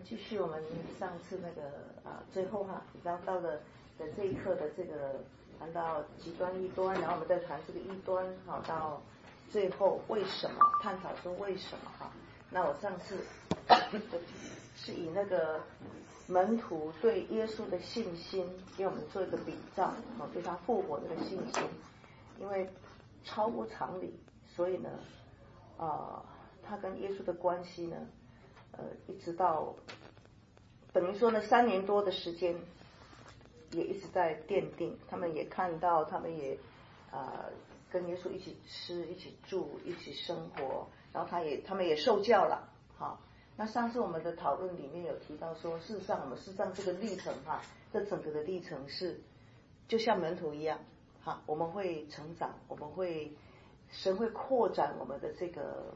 继续我们上次那个最后然后到了这一课的这个谈到极端异端，然后我们再谈这个异端到最后为什么探讨说为什么那我上次是以那个门徒对耶稣的信心给我们做一个比照对他复活的信心，因为超乎常理，所以呢他跟耶稣的关系呢一直到等于说呢3年多的时间也一直在奠定，他们也看到，他们也跟耶稣一起吃一起住一起生活，然后他们也受教了那上次我们的讨论里面有提到说，事实上这个历程这整个的历程是就像门徒一样我们会成长，神会扩展我们的这个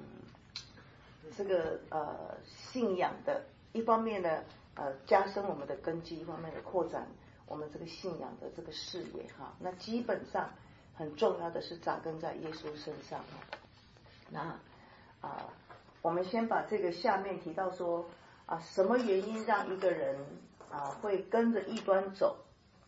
信仰的，一方面呢加深我们的根基，一方面的扩展我们这个信仰的这个视野那基本上很重要的是扎根在耶稣身上那我们先把这个下面提到说什么原因让一个人会跟着异端走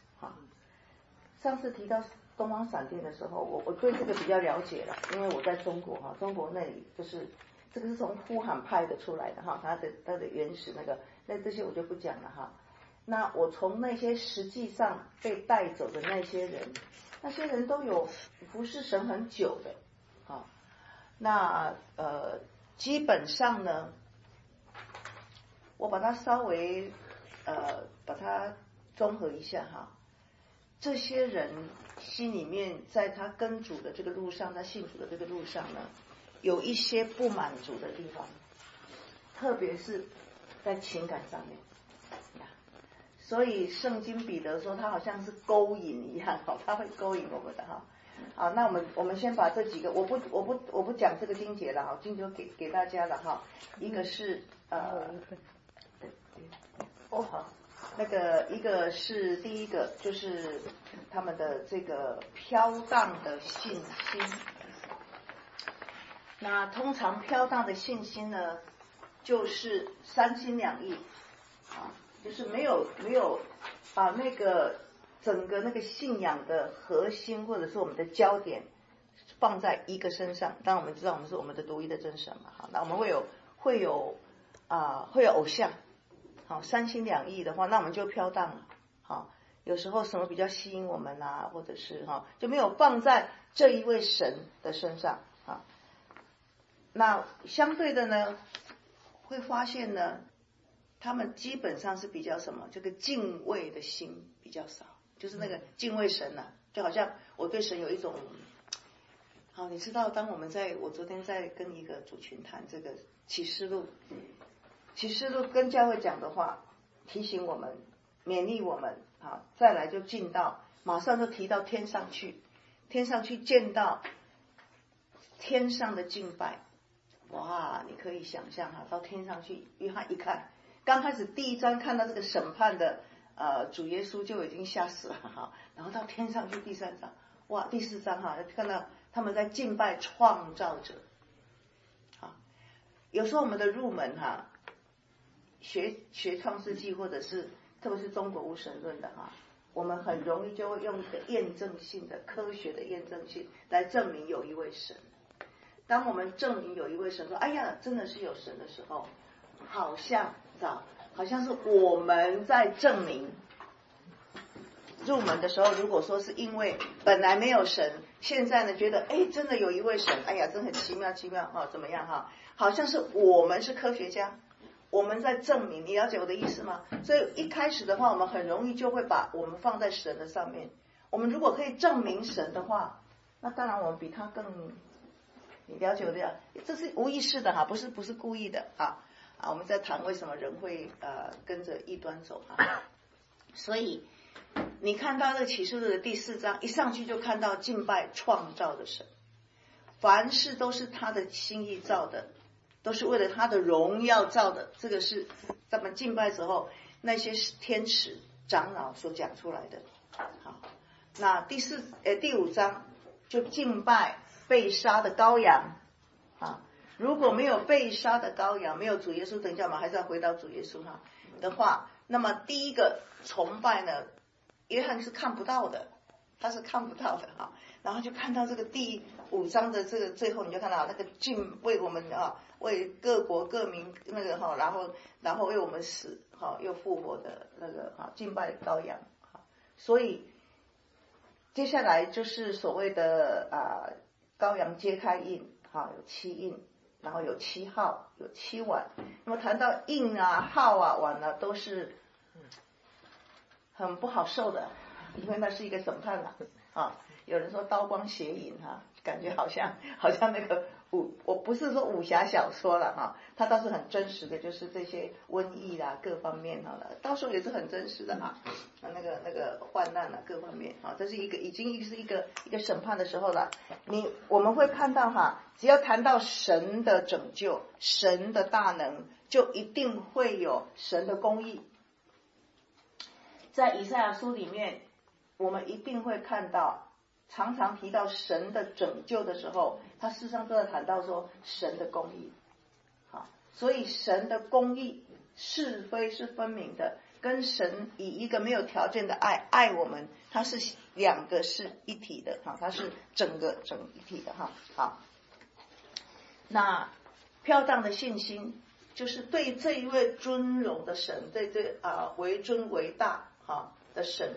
上次提到东方闪电的时候，我对这个比较了解了，因为我在中国中国那里就是这个是从呼喊派的出来的它的原始那这些我就不讲了那我从那些实际上被带走的那些人都有服侍神很久的那基本上呢我把它稍微把它综合一下这些人心里面在他跟主的这个路上，他信主的这个路上呢，有一些不满足的地方，特别是在情感上面所以圣经彼得说他好像是勾引一样他会勾引我们的好，那我们先把这几个，我不讲这个经节了经节给大家了一个是好，那个一个是第一个就是他们的这个飘荡的信心。那通常飘荡的信心呢，就是三心两意就是没有把那个整个那个信仰的核心或者是我们的焦点放在一个身上。当然我们知道我们是我们的独一的真神嘛那我们会有偶像三心两意的话，那我们就飘荡了有时候什么比较吸引我们或者是就没有放在这一位神的身上那相对的呢，会发现呢，他们基本上是比较什么？这个敬畏的心比较少，就是那个敬畏神就好像我对神有一种你知道，我昨天在跟一个主群谈这个启示录跟教会讲的话，提醒我们，勉励我们再来就进到，马上就提到天上去见到天上的敬拜。哇，你可以想象到天上去，约翰一看，刚开始第1章看到这个审判的主耶稣就已经吓死了然后到天上去第3章，哇，第4章看到他们在敬拜创造者有时候我们的入门学创世纪或者是特别是中国无神论的我们很容易就会用一个验证性的科学的验证性来证明有一位神。当我们证明有一位神说哎呀真的是有神的时候，好像是我们在证明。入门的时候如果说是因为本来没有神，现在呢觉得真的有一位神，哎呀真的很奇妙怎么样好像是我们是科学家，我们在证明，你了解我的意思吗？所以一开始的话我们很容易就会把我们放在神的上面。我们如果可以证明神的话，那当然我们比他更，你了解我的，这是无意识的不是故意的我们在谈为什么人会跟着异端走所以你看到这个启示录的第4章一上去就看到敬拜创造的神，凡事都是他的心意造的，都是为了他的荣耀造的，这个是咱们敬拜时候那些天使长老所讲出来的那第5章就敬拜被杀的羔羊如果没有被杀的羔羊，没有主耶稣，等一下我们还是要回到主耶稣哈的话，那么第一个崇拜呢，约翰是看不到的，他是看不到的哈。然后就看到这个第5章的这个最后，你就看到那个敬为我们为各国各民那个然后为我们死又复活的那个敬拜羔羊。所以接下来就是所谓的羔羊揭开印有7印，然后有7号，有7碗。那么谈到印号碗都是很不好受的，因为那是一个审判有人说刀光血影感觉好像那个我不是说武侠小说了它倒是很真实的，就是这些瘟疫啦各方面到时候也是很真实的那个患难各方面这是已经是一个审判的时候了。我们会看到只要谈到神的拯救，神的大能，就一定会有神的公义。在以赛亚书里面，我们一定会看到常常提到神的拯救的时候，他事实上都在谈到说神的公义。所以神的公义是非是分明的，跟神以一个没有条件的爱我们，它是2个是一体的它是整一体的好，那飘荡的信心就是对这一位尊荣的神，对这为尊为大的神。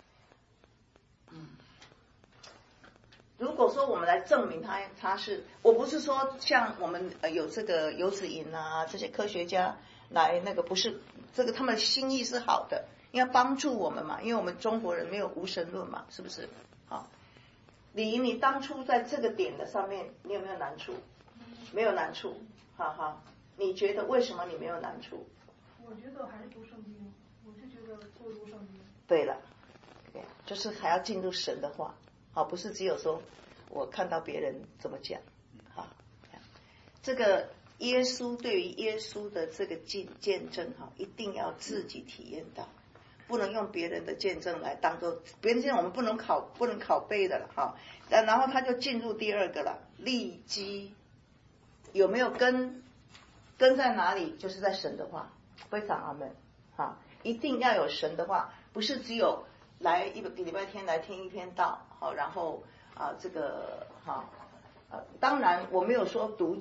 如果说我们来证明他是，我不是说像我们有这个游子吟这些科学家来那个，不是这个，他们的心意是好的，应该帮助我们嘛，因为我们中国人没有无神论嘛，是不是？李莹，你当初在这个点的上面，你有没有难处？没有难处，你觉得为什么你没有难处？ 我觉得还是读圣经，我就觉得多读圣经。 对了，就是还要进入神的话。不是只有说我看到别人怎么讲这个耶稣对于耶稣的这个见证一定要自己体验到，不能用别人的见证来当做别人见证，我们不能拷贝的了然后他就进入第2个了，立基有没有根在哪里？就是在神的话。非常阿们一定要有神的话，不是只有来一个礼拜天来听一篇道然后这个当然我没有说读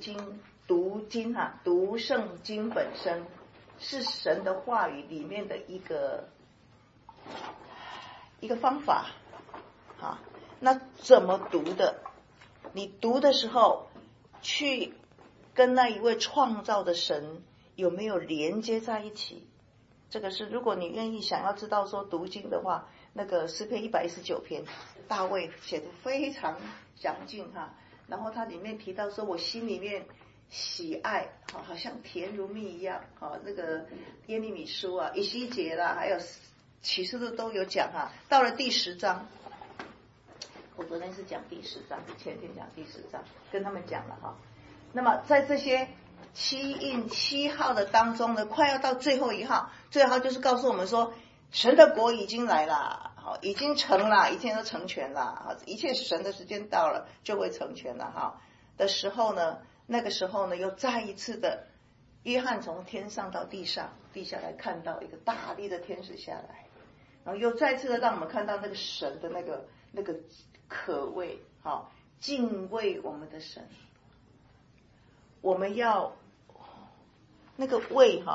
圣经本身是神的话语里面的一个方法那怎么读的？你读的时候去跟那一位创造的神有没有连接在一起？这个是如果你愿意想要知道说读经的话，那个诗篇119篇大卫写的非常详尽然后它里面提到说我心里面喜爱好像甜如蜜一样那个耶利米书以西结啦，还有启示录都有讲到了第10章，我昨天是讲第10章，前天讲第10章，跟他们讲了那么在这些7印7号的当中呢，快要到最后1号，最后就是告诉我们说神的国已经来了已经成了，一切都成全了一切神的时间到了就会成全了的时候呢，那个时候呢又再一次的约翰从天上到地下来看到一个大力的天使下来，然后又再次的让我们看到那个神的那个可畏敬畏我们的神。我们要那个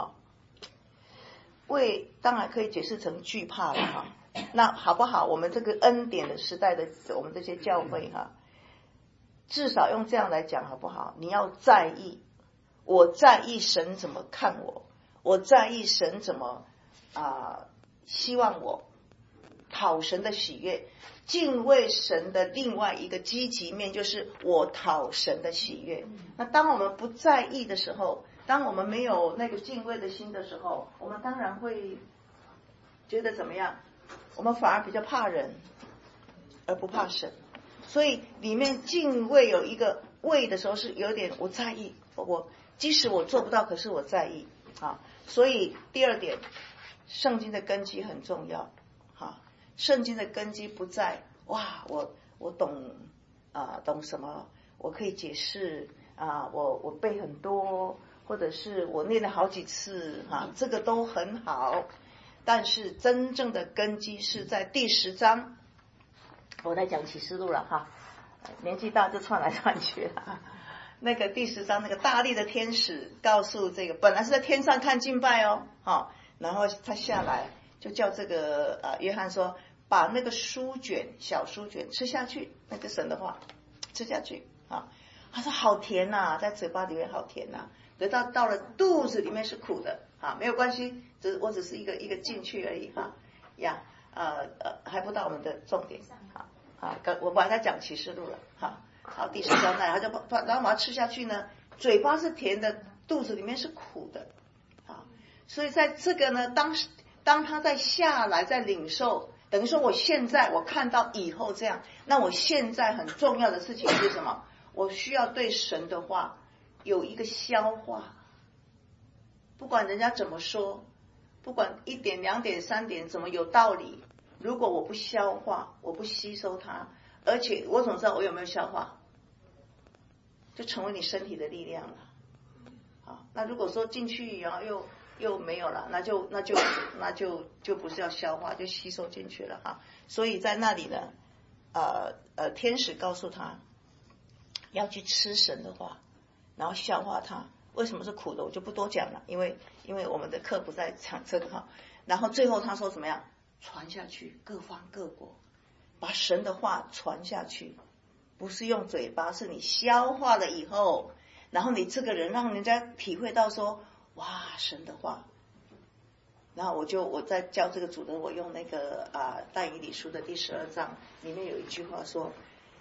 畏当然可以解释成惧怕了那好不好？我们这个恩典的时代的我们这些教会至少用这样来讲好不好？你要在意，我在意神怎么看我，我在意神怎么希望我讨神的喜悦。敬畏神的另外一个积极面就是我讨神的喜悦。那当我们不在意的时候，当我们没有那个敬畏的心的时候，我们当然会觉得怎么样？我们反而比较怕人而不怕神。所以里面敬畏有一个畏的时候是有点我在意，我即使我做不到，可是我在意所以第2点，圣经的根基很重要圣经的根基不在我懂懂什么，我可以解释我背很多，或者是我念了好几次这个都很好。但是真正的根基是在第10章，我在讲启示录了年纪大就窜来窜去了。那个第10章那个大力的天使告诉这个本来是在天上看敬拜然后他下来就叫这个约翰说，把那个小书卷吃下去，那个神的话吃下去他说好甜在嘴巴里面好甜得到了肚子里面是苦的没有关系，我只是一个进去而已还不到我们的重点我本来在讲启示录了好，第10章他就然后把它吃下去呢，嘴巴是甜的，肚子里面是苦的所以在这个呢，当他在下来在领受，等于说我现在我看到以后这样，那我现在很重要的事情是什么？我需要对神的话有一个消化，不管人家怎么说，不管1点2点3点怎么有道理，如果我不消化，我不吸收它，而且我怎么知道我有没有消化？就成为你身体的力量了那如果说进去然后又没有了，那就不是要消化，就吸收进去了所以在那里呢天使告诉他要去吃神的话，然后消化它。为什么是苦的我就不多讲了，因为我们的课不在讲这个然后最后他说怎么样？传下去，各方各国，把神的话传下去，不是用嘴巴，是你消化了以后，然后你这个人让人家体会到说，哇，神的话。然后我在教这个主的，我用那个但以理书的第12章里面有一句话说，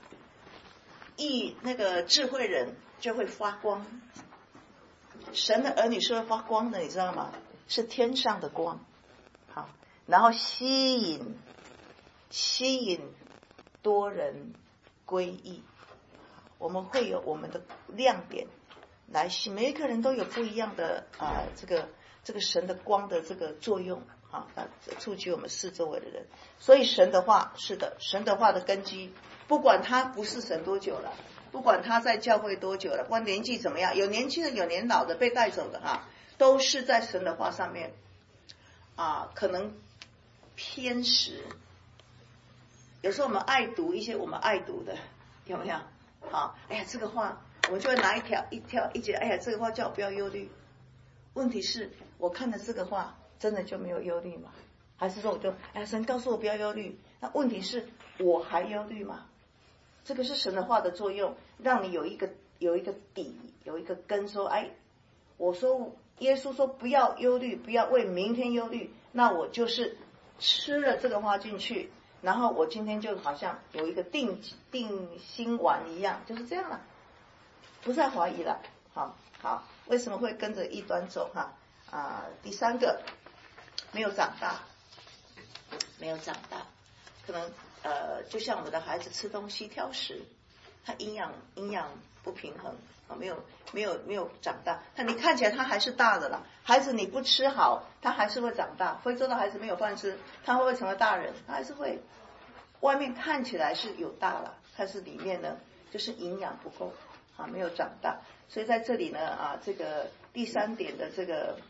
那个智慧人就会发光，神的儿女是会发光的，你知道吗？是天上的光好，然后吸引多人归义，我们会有我们的亮点来吸，每一个人都有不一样的这个神的光的这个作用触及我们四周围的人。所以神的话是的，神的话的根基，不管他不是神多久了，不管他在教会多久了，不管年纪怎么样，有年轻的有年老的被带走的都是在神的话上面可能偏食。有时候我们爱读一些我们爱读的，有没有哎呀这个话我们就会拿一节，哎呀这个话叫我不要忧虑。问题是我看的这个话真的就没有忧虑吗？还是说我就神告诉我不要忧虑，那问题是我还忧虑吗？这个是神的话的作用，让你有一个底，有一个根，说我说耶稣说不要忧虑，不要为明天忧虑，那我就是吃了这个话进去，然后我今天就好像有一个定心丸一样，就是这样了，不再怀疑了。好，为什么会跟着异端走第3个，没有长大，可能就像我们的孩子吃东西挑食，他营养不平衡没有长大。但你看起来他还是大的了，孩子你不吃好，他还是会长大。非洲的孩子没有饭吃，他会不会成为大人？他还是会，外面看起来是有大了，但是里面呢就是营养不够没有长大。所以在这里呢这个第3点的这个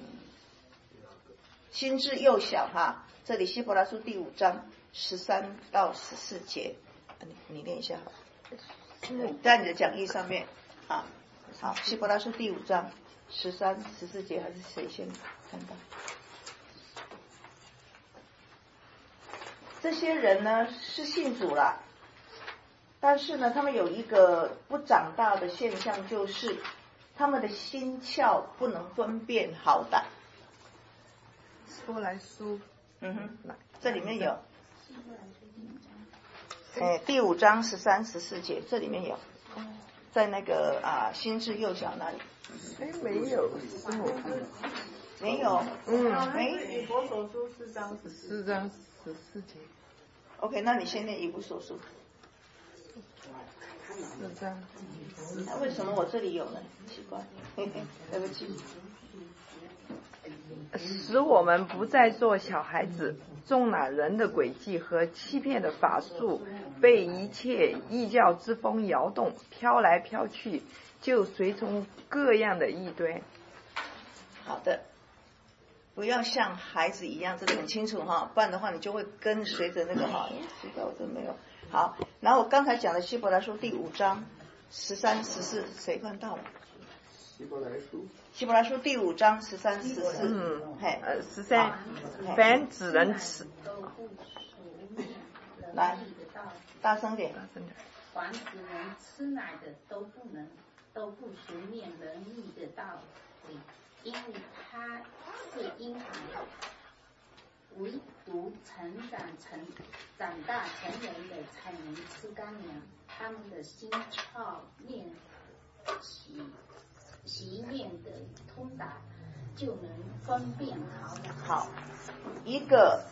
心智幼小这里希伯来书第5章13到14节，你念一下在你的讲义上面好，希伯来书第5章13、14节，还是谁先看到？这些人呢是信主了，但是呢他们有一个不长大的现象，就是他们的心窍不能分辨好歹。 说来书这里面有第5章13、14节，这里面有在那个心智幼小那里没有没有以弗所书4章 14节。 OK， 那你先念以弗所书 4章。 那为什么我这里有呢？奇怪对不起。 使我们不再做小孩子，纵览人的诡计和欺骗的法术， 被一切异教之风摇动，飘来飘去，就随从各样的异端。 好的，不要像孩子一样，这个很清楚哈，不然的话你就会跟随着那个哈。知道我都没有。好，然后我刚才讲的希伯来书第5章13、14，谁看到了？希伯来书第5章13、14。 13，凡只能吃。 来，大声点。 凡只能吃奶的都不熟念仁义的道理，因为他是婴孩，唯独长大成人的才能吃干粮，他们的心窍念习念的通达，就能分辨好歹。 好，一个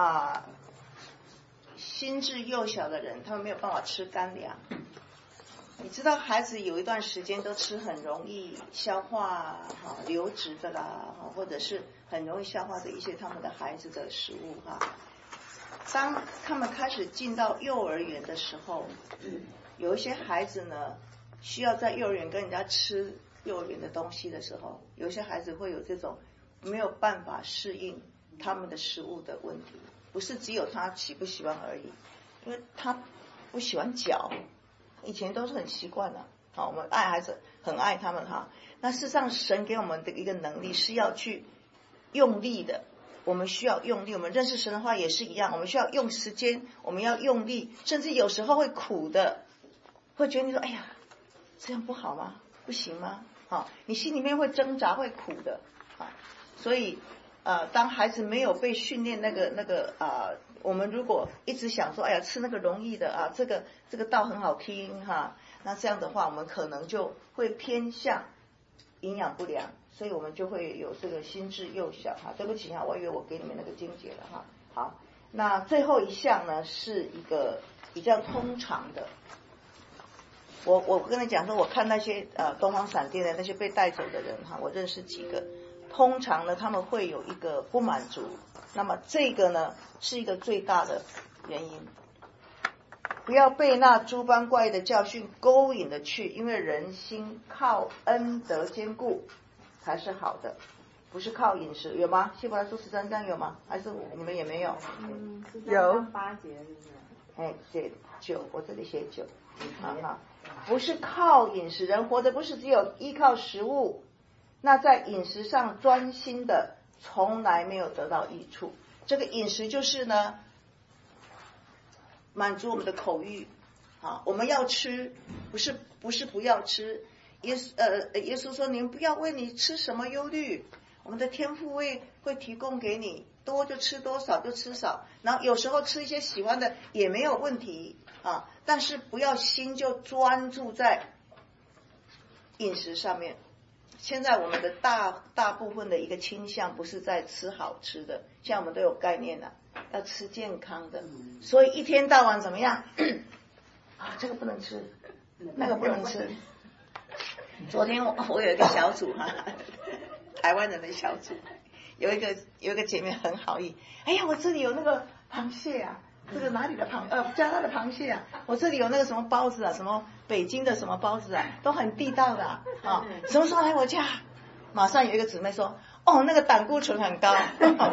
心智幼小的人，他们没有办法吃干粮。你知道孩子有一段时间都吃很容易消化流质的啦，或者是很容易消化的一些他们的孩子的食物哈。当他们开始进到幼儿园的时候，有一些孩子呢需要在幼儿园跟人家吃幼儿园的东西的时候，有些孩子会有这种没有办法适应他们的食物的问题，不是只有他喜不喜欢而已，因为他不喜欢嚼，以前都是很习惯了。好，我们爱孩子，很爱他们哈。那事实上，神给我们的一个能力是要去用力的，我们需要用力。我们认识神的话也是一样，我们需要用时间，我们要用力，甚至有时候会苦的，会觉得你说，哎呀，这样不好吗？不行吗？好，你心里面会挣扎，会苦的。好，所以当孩子没有被训练我们如果一直想说，哎呀，吃那个容易的这个道很好听哈，那这样的话，我们可能就会偏向营养不良，所以我们就会有这个心智幼小哈。对不起哈，我以为我给你们那个经节了哈。好，那最后一项呢是一个比较通常的。我跟你讲说，我看那些东方闪电的那些被带走的人哈，我认识几个，通常呢他们会有一个不满足，那么这个呢是一个最大的原因。不要被那诸般怪异的教训勾引了去，因为人心靠恩德坚固才是好的，不是靠饮食。有吗？希伯来书13章有吗？还是你们也没有？ 有 8节是不是？ 写9，我这里写9。好，不是靠饮食，人活着不是只有依靠食物，那在饮食上专心的从来没有得到益处。这个饮食就是呢满足我们的口欲我们要吃，不是不要吃。耶稣说，你们不要为你吃什么忧虑，我们的天父会提供给你，多就吃多，少就吃少，然后有时候吃一些喜欢的也没有问题但是不要心就专注在饮食上面。现在我们的大部分的一个倾向不是在吃好吃的，现在我们都有概念了，要吃健康的，所以一天到晚怎么样这个不能吃，那个不能吃。昨天我有一个小组台湾人的小组，有一个姐妹很好意，哎呀，我这里有那个螃蟹这个哪里的加拿大的螃蟹我这里有那个什么包子什么北京的什么包子都很地道的什么时候来我家？马上有一个姊妹说，那个胆固醇很高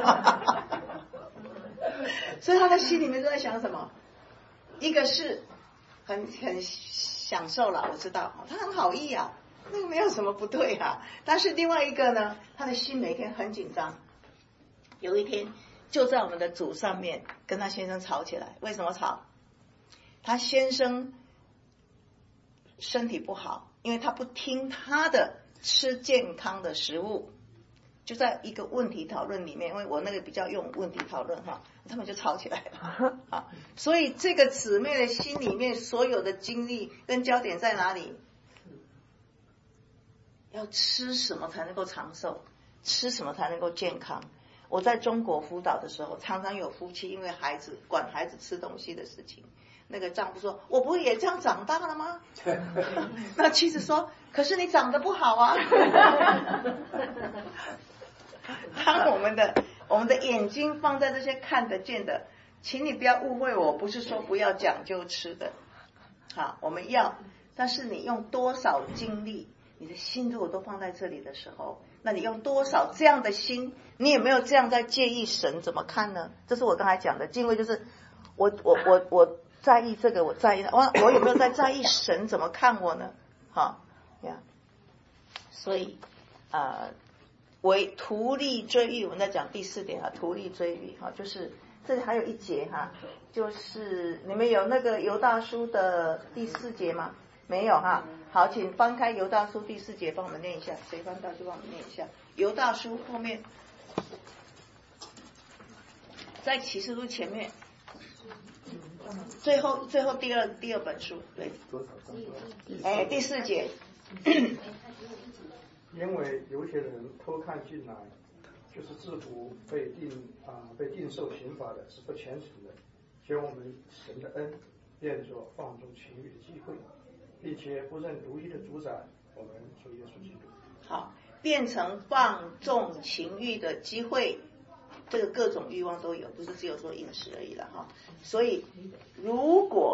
所以她的心里面都在想什么？一个是很享受了，我知道她很好意那个没有什么不对但是另外一个呢，她的心每天很紧张。有一天就在我们的组上面跟他先生吵起来。为什么吵？他先生身体不好，因为他不听他的吃健康的食物。就在一个问题讨论里面，因为我那个比较用问题讨论他们就吵起来了所以这个姊妹的心里面所有的精力跟焦点在哪里？要吃什么才能够长寿，吃什么才能够健康。我在中国辅导的时候，常常有夫妻因为管孩子吃东西的事情，那个丈夫说，我不会也这样长大了吗？那妻子说，可是你长得不好当我们的眼睛放在这些看得见的请你不要误会我，不是说不要讲究吃的，好，我们要，但是你用多少精力，你的心如果都放在这里的时候，那你用多少这样的心，你有没有这样在介意神怎么看呢？这是我刚才讲的敬畏，就是我在意这个，我在意我有没有在意神怎么看我呢？好呀，所以为图利追欲，我们在讲第4点啊，图利追欲哈，就是这里还有一节哈，就是你们有那个犹大书的第4节吗？没有哈，好，请翻开犹大书第4节，帮我们念一下，谁翻到就帮我们念一下。犹大书后面，在启示录前面，最后第二本书，对，第4节。 因为有些人偷看进来，就是制服被定受刑罚的，是不虔诚的，将我们神的恩变作放纵情欲的机会，并且不认独一的主宰，我们主耶稣基督。 好，变成放纵情欲的机会，这个各种欲望都有，不是只有说饮食而已了哈。所以如果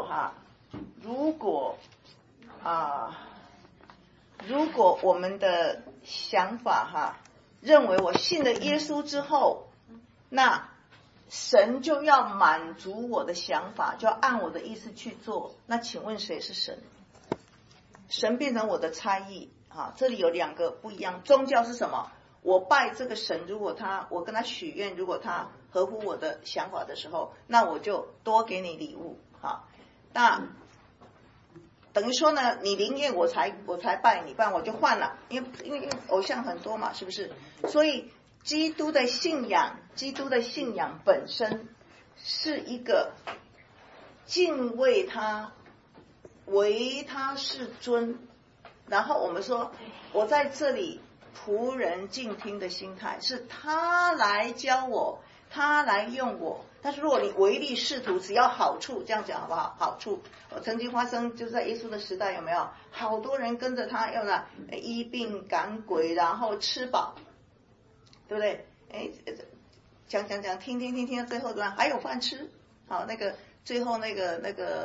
我们的想法认为我信了耶稣之后，那神就要满足我的想法，就要按我的意思去做，那请问谁是神？神变成我的差役这里有2个不一样。宗教是什么？我拜这个神，如果我跟他许愿，如果他合乎我的想法的时候，那我就多给你礼物那等于说呢，你灵验我才拜你，不然我就换了，因为偶像很多嘛，是不是？所以基督的信仰本身是一个敬畏他，唯他是尊。然后我们说，我在这里仆人静听的心态，是他来教我，他来用我。但是如果你唯利是图，只要好处，这样讲好不好？好处，曾经发生就在耶稣的时代，有没有好多人跟着他，要医病赶鬼，然后吃饱，对不对？讲听，最后怎么样？还有饭吃。好，最后那个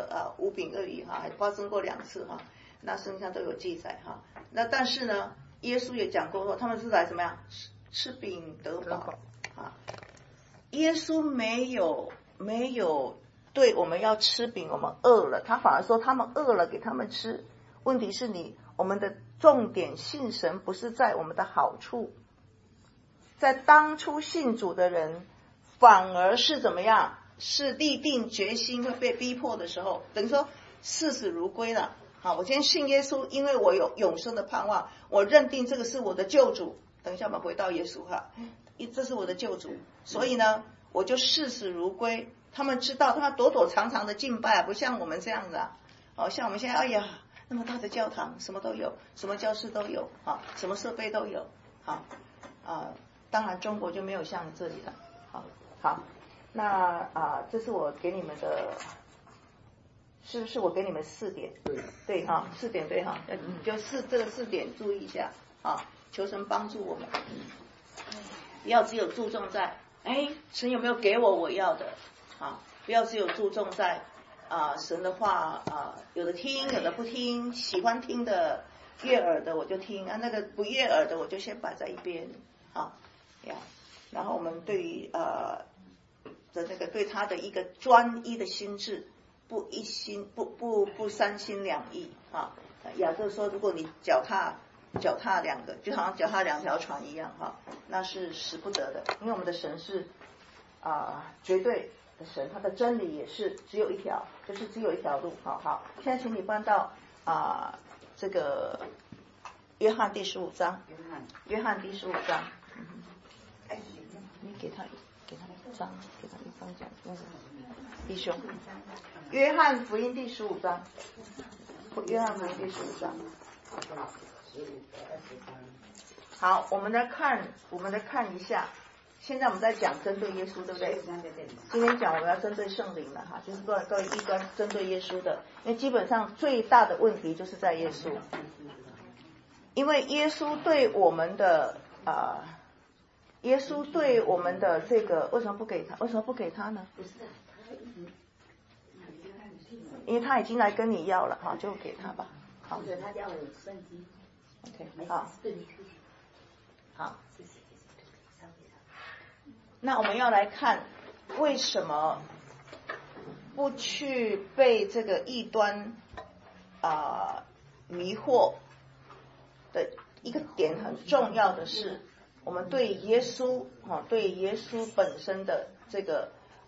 5饼2鱼还发生过2次那圣经上都有记载那但是呢，耶稣也讲过说，他们是来怎么样吃饼得饱耶稣没有对我们要吃饼，我们饿了，他反而说他们饿了给他们吃。问题是我们的重点信神不是在我们的好处，在当初信主的人反而是怎么样？是立定决心会被逼迫的时候，等于说视死如归了。好，我今天信耶稣，因为我有永生的盼望，我认定这个是我的救主。等一下我们回到耶稣这是我的救主，所以呢，我就视死如归。他们知道，他们躲躲藏藏的敬拜不像我们这样的像我们现在那么大的教堂，什么都有，什么教室都有什么设备都有当然中国就没有像这里了。好，那这是我给你们的。是不是我给你们4点？对4点对就这个4点注意一下求神帮助我们，不要只有注重在神有没有给我要的不要只有注重在神的话有的听有的不听，喜欢听的悦耳的我就听那个不悦耳的我就先摆在一边然后我们对于对他的一个专一的心智，不3心2意雅各说，如果你脚踏2个，就好像脚踏2条船一样那是使不得的。因为我们的神是绝对的神，他的真理也是只有一条，就是只有一条路。好，现在请你翻到这个约翰第15章。约翰第15章。你给他一张，给他一张讲那个弟兄。约翰福音第15章。约翰福音第15章。好，我们来看一下。现在我们在讲针对耶稣，对不对？今天讲我们要针对圣灵了就是各位异端针对耶稣的，因为基本上最大的问题就是在耶稣，因为耶稣对我们的这个为什么不给他呢？ 因为他已经来跟你要了，好，就给他吧。好， 他叫我圣经。 OK， 好，好。那我们要来看为什么不去被这个异端迷惑的一个点，很重要的是，我们对耶稣对耶稣本身的这个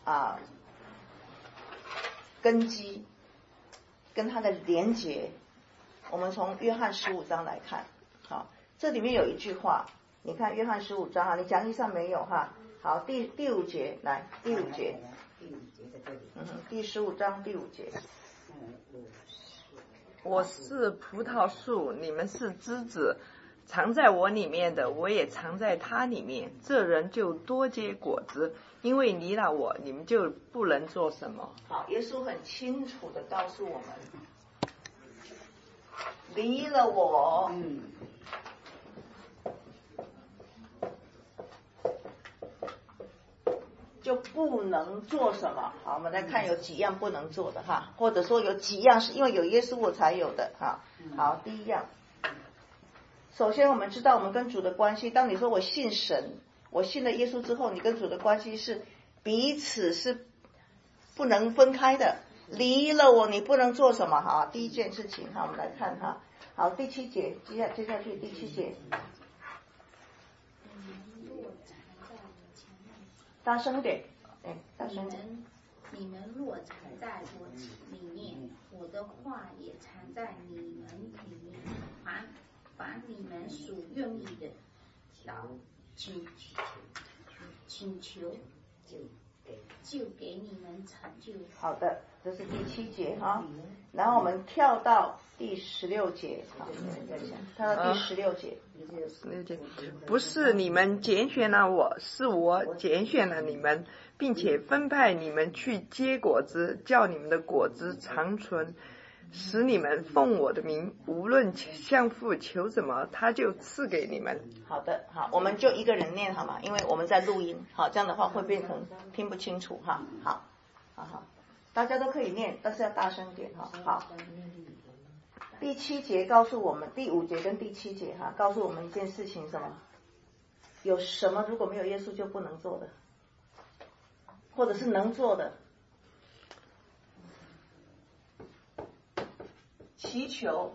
根基跟他的连结，我们从约翰15章来看。好，这里面有一句话，你看约翰15章啊，你讲义上没有哈？好，第5节来，第5节，第15章第5节。 我是葡萄树，你们是枝子，藏在我里面的，我也藏在他里面，这人就多结果子，因为离了我，你们就不能做什么。 好，耶稣很清楚的告诉我们，离了我，就不能做什么。好，我们来看有几样不能做的哈，或者说有几样是因为有耶稣我才有的哈。好，第一样，首先我们知道我们跟主的关系，当你说我信神，我信了耶稣之后，你跟主的关系是彼此是不能分开的，离了我你不能做什么。好，第一件事情哈，我们来看哈。好，第7节，接下去第7节，大声点，大声点。 你们若藏在我里面，我的话也藏在你们里面。凡你们所愿意的，请求，就给你们成就。 好的，这是第7节哈。然后我们跳到第16节，好，跳到第16节。 不是你们拣选了我，是我拣选了你们，并且分派你们去结果子，叫你们的果子长存，使你们奉我的名，无论向父求什么，他就赐给你们。 好的，好，我们就一个人念好吗？因为我们在录音，好，这样的话会变成听不清楚哈。好，大家都可以念，但是要大声点哈。好，第7节告诉我们，第5节跟第7节哈，告诉我们一件事情，什么？有什么如果没有耶稣就不能做的，或者是能做的？祈求。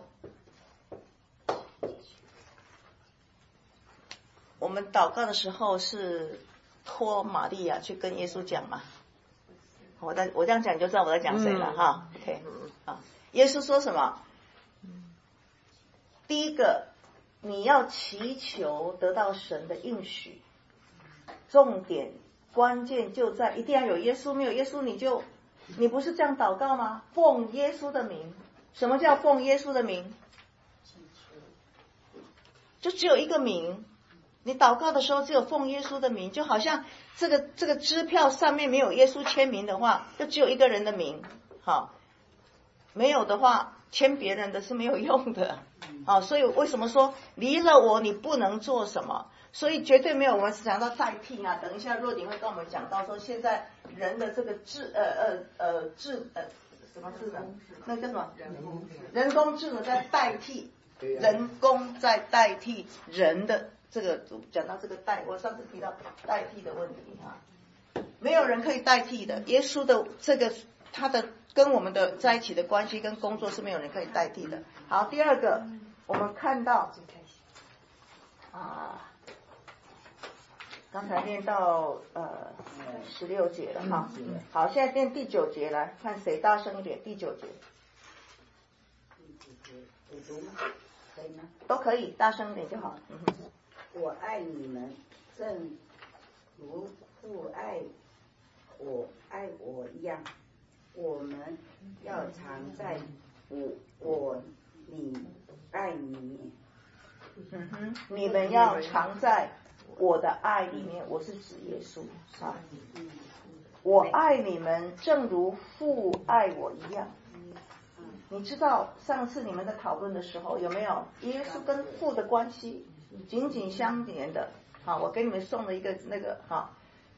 我们祷告的时候是托玛利亚去跟耶稣讲嘛？我这样讲你就知道我在讲谁了哈。OK， 好，耶稣说什么？第一个，你要祈求得到神的应许，重点关键就在一定要有耶稣，没有耶稣你不是这样祷告吗？奉耶稣的名。什么叫奉耶稣的名？就只有一个名。你祷告的时候只有奉耶稣的名，就好像这个支票上面没有耶稣签名的话，就只有一个人的名。好，没有的话签别人的是没有用的。好，所以为什么说离了我你不能做什么？所以绝对没有我们讲到代替啊。等一下若琳会跟我们讲到说，现在人的这个什么智能？那叫什么？人工智能在代替人工，在代替人的这个。讲到这个我上次提到代替的问题哈，没有人可以代替的。耶稣的这个他的跟我们的在一起的关系跟工作是没有人可以代替的。好，第二个我们看到刚才念到16节了哈。好，现在念第9节，来看谁大声一点。第9节都可以，大声一点就好。 我爱你们，正如父爱我一样。我们要常在我你爱里面。 你们要常在我的爱里面，我是指耶稣啊。我爱你们，正如父爱我一样。你知道上次你们在讨论的时候，有没有耶稣跟父的关系紧紧相连的？好，我给你们送了一个那个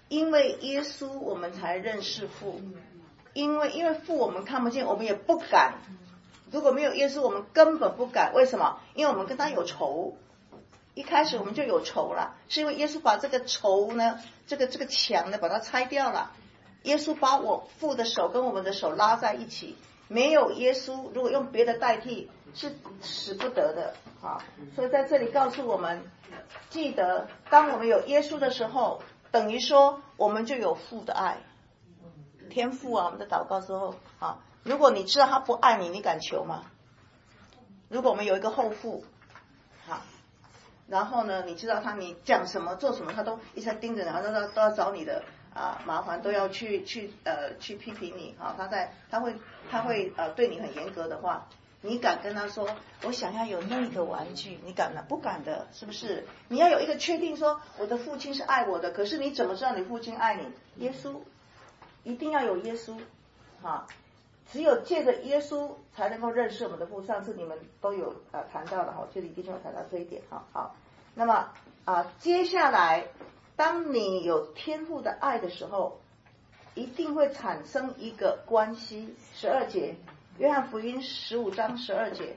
因为耶稣我们才认识父，因为父我们看不见，我们也不敢。如果没有耶稣，我们根本不敢。为什么？因为我们跟他有仇，一开始我们就有仇了，是因为耶稣把这个仇呢，这个墙呢，把它拆掉了。耶稣把我父的手跟我们的手拉在一起，没有耶稣，如果用别的代替，是使不得的啊。所以在这里告诉我们，记得当我们有耶稣的时候，等于说我们就有父的爱。天父啊，我们的祷告之后啊，如果你知道他不爱你，你敢求吗？如果我们有一个后父，好，然后呢，你知道他你讲什么做什么，他都一直盯着你，然后都要找你的麻烦，都要去批评你啊，他会对你很严格的话，你敢跟他说我想要有那个玩具，你敢吗？不敢的，是不是？你要有一个确定说我的父亲是爱我的，可是你怎么知道你父亲爱你？耶稣，一定要有耶稣啊，只有借着耶稣才能够认识我们的父。上次你们都有谈到了哈，这里弟兄有谈到这一点哈。好，那么接下来当你有天父的爱的时候，一定会产生一个关系。12节，约翰福音15章12节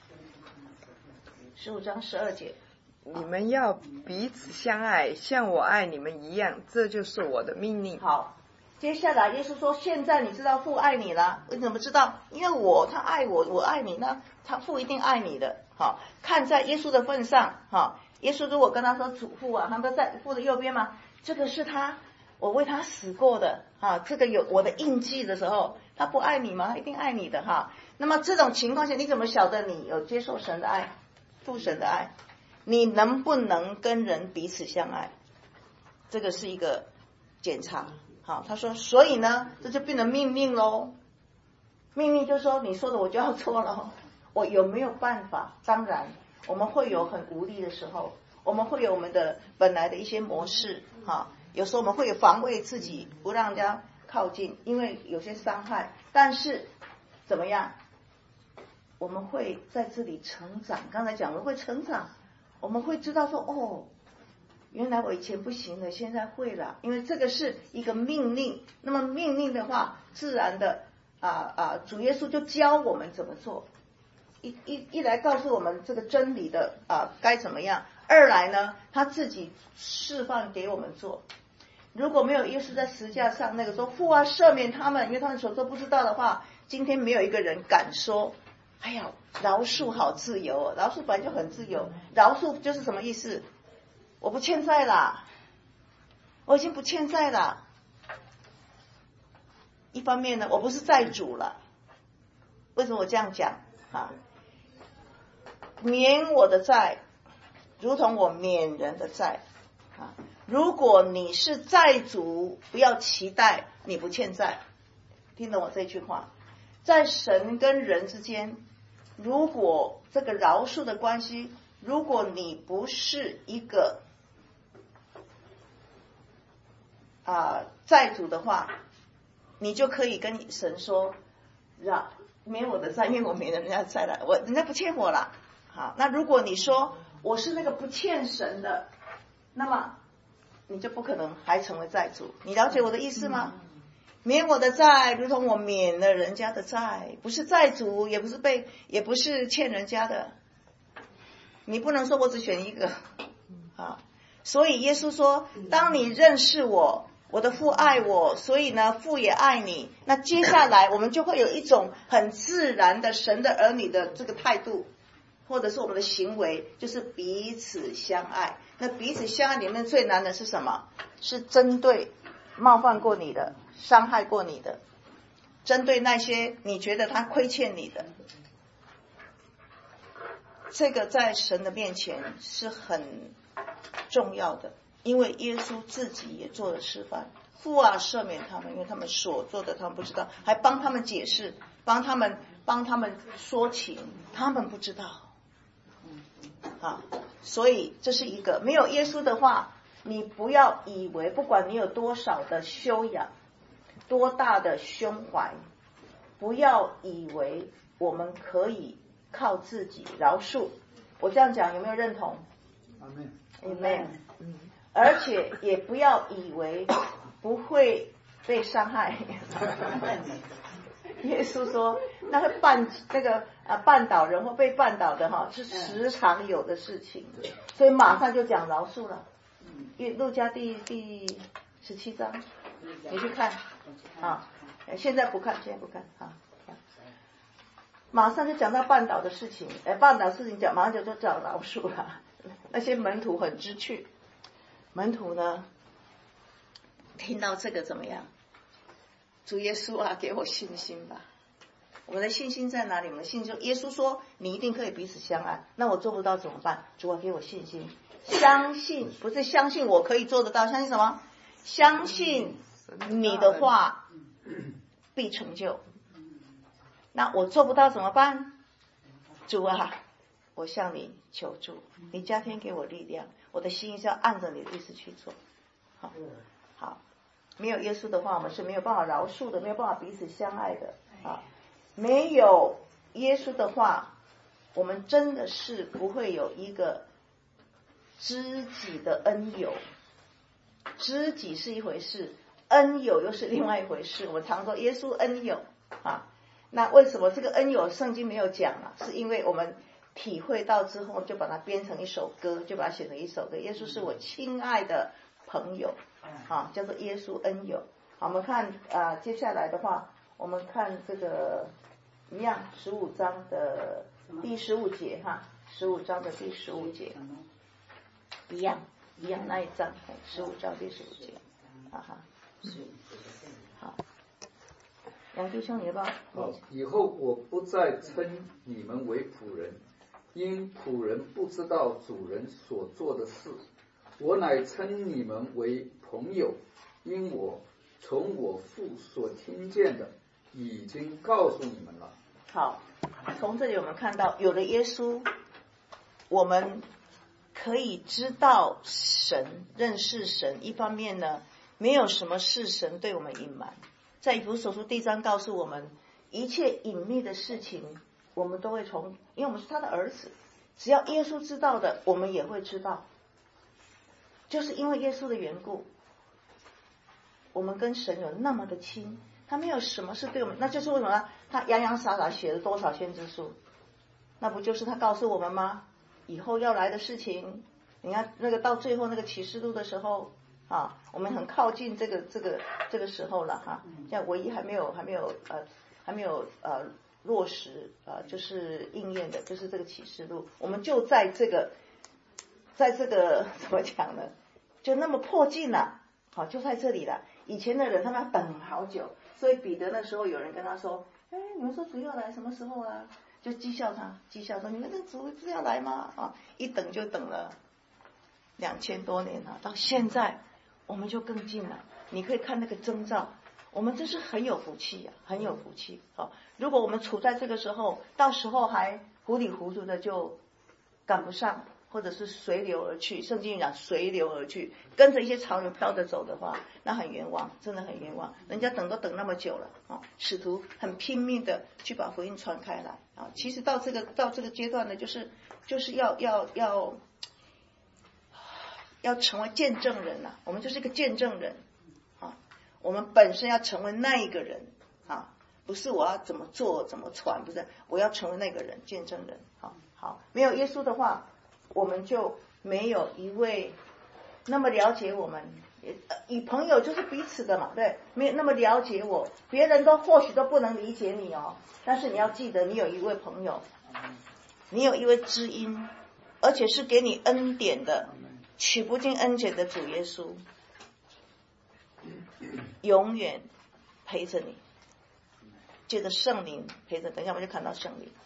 ，15章12节， 你们要彼此相爱，像我爱你们一样，这就是我的命令。 好，接下来耶稣说，现在你知道父爱你了。你怎么知道？因为他爱我，我爱你，那他父一定爱你的。好，看在耶稣的份上，好，耶稣如果跟他说主父啊，他们都在父的右边吗？这个是我为他死过的啊，这个有我的印记的时候，他不爱你吗？他一定爱你的哈。那么这种情况下，你怎么晓得你有接受神的爱，父神的爱？你能不能跟人彼此相爱？这个是一个检查。好，他说，所以呢，这就变成命令咯。命令就是说，你说的我就要做了。我有没有办法？当然，我们会有很无力的时候，我们会有我们的本来的一些模式哈。有时候我们会有防卫自己，不让人家靠近，因为有些伤害。但是怎么样？我们会在这里成长。刚才讲我们会成长，我们会知道说，哦，原来我以前不行了，现在会了。因为这个是一个命令。那么命令的话，自然的主耶稣就教我们怎么做。一来告诉我们这个真理的该怎么样，二来呢，他自己示范给我们做。如果没有耶稣在十字架上那个说父啊赦免他们，因为他们所做不知道的话，今天没有一个人敢说哎呀饶恕好自由。饶恕本来就很自由，饶恕就是什么意思？我不欠债啦，我已经不欠债了。一方面呢，我不是债主了。为什么我这样讲免我的债如同我免人的债如果你是债主，不要期待你不欠债。听懂我这句话？在神跟人之间，如果这个饶恕的关系，如果你不是一个债主的话，你就可以跟神说免我的债，因为我免人家债了，人家不欠我了。好，那如果你说我是那个不欠神的，那么你就不可能还成为债主。你了解我的意思吗？免我的债如同我免了人家的债，不是债主，也不是欠人家的。你不能说我只选一个所以耶稣说，当你认识我，我的父爱我，所以呢父也爱你。那接下来我们就会有一种很自然的神的儿女的这个态度，或者是我们的行为，就是彼此相爱。那彼此相爱里面最难的是什么？是针对冒犯过你的，伤害过你的，针对那些你觉得他亏欠你的。这个在神的面前是很重要的，因为耶稣自己也做了示范。父啊赦免他们，因为他们所做的他们不知道，还帮他们解释，帮他们说情，他们不知道所以这是一个。没有耶稣的话，你不要以为不管你有多少的修养，多大的胸怀，不要以为我们可以靠自己饶恕。我这样讲有没有认同？ Amen。 而且也不要以为不会被伤害。耶稣说，那个绊倒人或被绊倒的哈，是时常有的事情，所以马上就讲饶恕了。路加第17章，你去看啊，现在不看啊。马上就讲到绊倒的事情，绊倒事情马上就讲饶恕了。那些门徒很知趣，门徒呢听到这个怎么样？主耶稣啊，给我信心吧。我们的信心在哪里？我们的信心，耶稣说你一定可以彼此相爱，那我做不到怎么办？主啊，给我信心，相信，不是相信我可以做得到，相信什么？相信你的话必成就。那我做不到怎么办？主啊，我向你求助，你加添给我力量，我的心是要按着你的意思去做。好，没有耶稣的话，我们是没有办法饶恕的，没有办法彼此相爱的啊。没有耶稣的话，我们真的是不会有一个知己的恩友。知己是一回事，恩友又是另外一回事。我们常说耶稣恩友啊，那为什么这个恩友圣经没有讲啊？是因为我们体会到之后，就把它编成一首歌，就把它写成一首歌。耶稣是我亲爱的朋友啊，叫做耶稣恩友。好，我们看接下来的话，我们看这个一样15章的第15节哈，15章的第15节，一样那一章，15章第15节，好，杨弟兄，你要不要？ 好，以后我不再称你们为仆人，因仆人不知道主人所做的事，我乃称你们为朋友，因我从我父所听见的已经告诉你们了。 好，从这里我们看到，有了耶稣，我们可以知道神，认识神。一方面呢，没有什么是神对我们隐瞒。在以弗所书第1章告诉我们，一切隐秘的事情，我们都会因为我们是他的儿子，只要耶稣知道的，我们也会知道。就是因为耶稣的缘故，我们跟神有那么的亲。他没有什么是对我们，那就是为什么呢？他洋洋洒洒写了多少先知书，那不就是他告诉我们吗？以后要来的事情。你看那个到最后那个启示录的时候啊，我们很靠近这个时候了哈，现在唯一还没有落实就是应验的，就是这个启示录。我们就在这个怎么讲呢？就那么迫近了，好，就在这里了。以前的人他们要等好久，所以彼得那时候有人跟他说：“哎，你们说主要来什么时候啊？”就讥笑说：“你们这主是要来吗？”啊，一等就等了2000多年了，到现在我们就更近了。你可以看那个征兆，我们真是很有福气呀，很有福气。好，如果我们处在这个时候，到时候还糊里糊涂的就赶不上。或者是随流而去，圣经讲随流而去，跟着一些潮流飘着走的话，那很冤枉，真的很冤枉。人家等都等那么久了啊，使徒很拼命的去把福音传开来啊。其实到这个阶段呢，就是要成为见证人呐，我们就是一个见证人啊。我们本身要成为那一个人啊，不是我要怎么做怎么传，不是我要成为那个人，见证人。好，没有耶稣的话，我们就没有一位那么了解我们，以朋友就是彼此的嘛，对，没有那么了解我，别人都或许都不能理解你哦，但是你要记得，你有一位朋友，你有一位知音，而且是给你恩典的，取不尽恩典的主耶稣，永远陪着你，借着圣灵陪着，等一下我们就看到圣灵。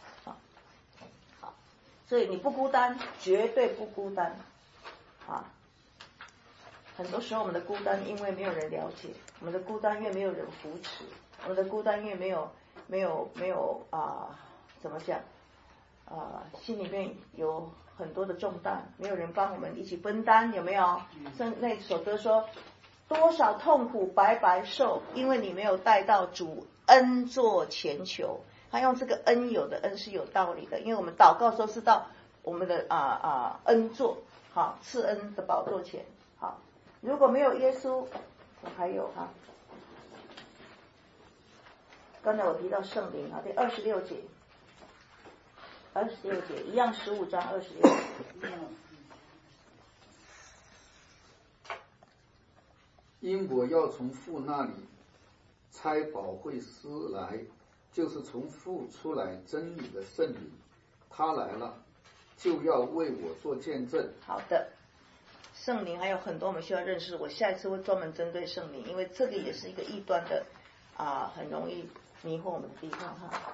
所以你不孤单，绝对不孤单啊！很多时候我们的孤单，因为没有人了解；我们的孤单，越没有人扶持；我们的孤单，越没有怎么讲心里面有很多的重担，没有人帮我们一起分担，有没有？那首歌说：多少痛苦白白受，因为你没有带到主恩座前求。他用这个恩友的恩是有道理的，因为我们祷告的时候是到我们的恩座，好，赐恩的宝座前。好，如果没有耶稣， 我还有哈，刚才我提到圣灵啊，第26节一样15章26节。 因我要从父那里差保惠师来，就是从父出来真理的圣灵，他来了，就要为我做见证。 好的，圣灵还有很多我们需要认识，我下一次会专门针对圣灵，因为这个也是一个异端的很容易迷惑我们的地方哈。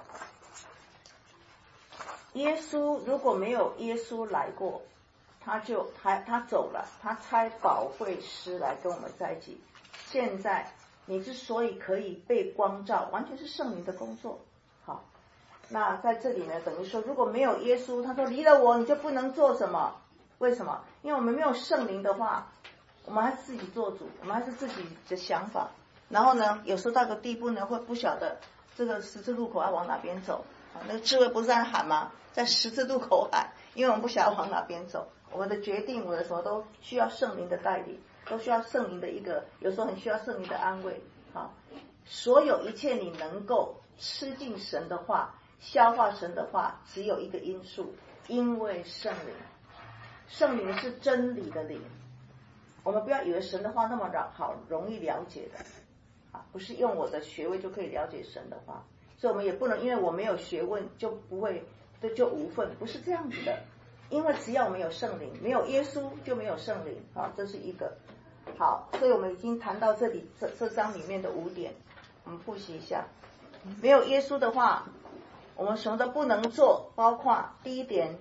耶稣如果没有耶稣来过，他走了，他差保惠师来跟我们在一起。现在你之所以可以被光照，完全是圣灵的工作。好，那在这里呢，等于说如果没有耶稣，他说离了我你就不能做什么？为什么？因为我们没有圣灵的话，我们还是自己做主，我们还是自己的想法。然后呢，有时候到个地步呢，会不晓得这个十字路口要往哪边走。那个智慧不是在喊吗？在十字路口喊，因为我们不晓得往哪边走。我们的决定，我们的什么都需要圣灵的带领，都需要圣灵的有时候很需要圣灵的安慰。好，所有一切你能够吃进神的话，消化神的话，只有一个因素，因为圣灵。圣灵是真理的灵，我们不要以为神的话那么好容易了解的不是用我的学位就可以了解神的话，所以我们也不能因为我没有学问就不会就无份，不是这样子的。因为只要我们有圣灵，没有耶稣就没有圣灵这是一个。好，所以我们已经谈到这里这章里面的5点，我们复习一下。没有耶稣的话，我们什么都不能做，包括第一点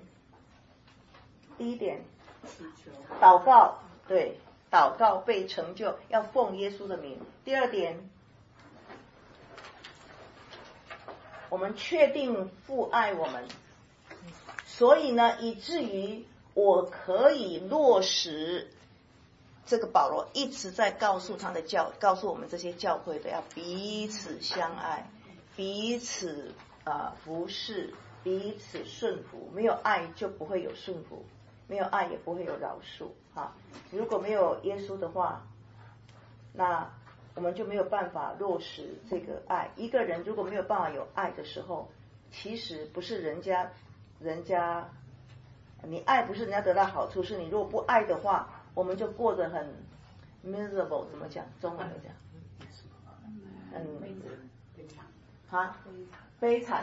祷告，对，祷告被成就要奉耶稣的名。第二点，我们确定父爱我们，所以呢，以至于我可以落实这个保罗一直在告诉我们这些教会的，要彼此相爱，彼此服侍，彼此顺服。没有爱就不会有顺服，没有爱也不会有饶恕如果没有耶稣的话，那我们就没有办法落实这个爱。一个人如果没有办法有爱的时候，其实不是人家你爱不是人家得到好处，是你如果不爱的话，我们就过得很 miserable。 怎么讲中文来讲？悲惨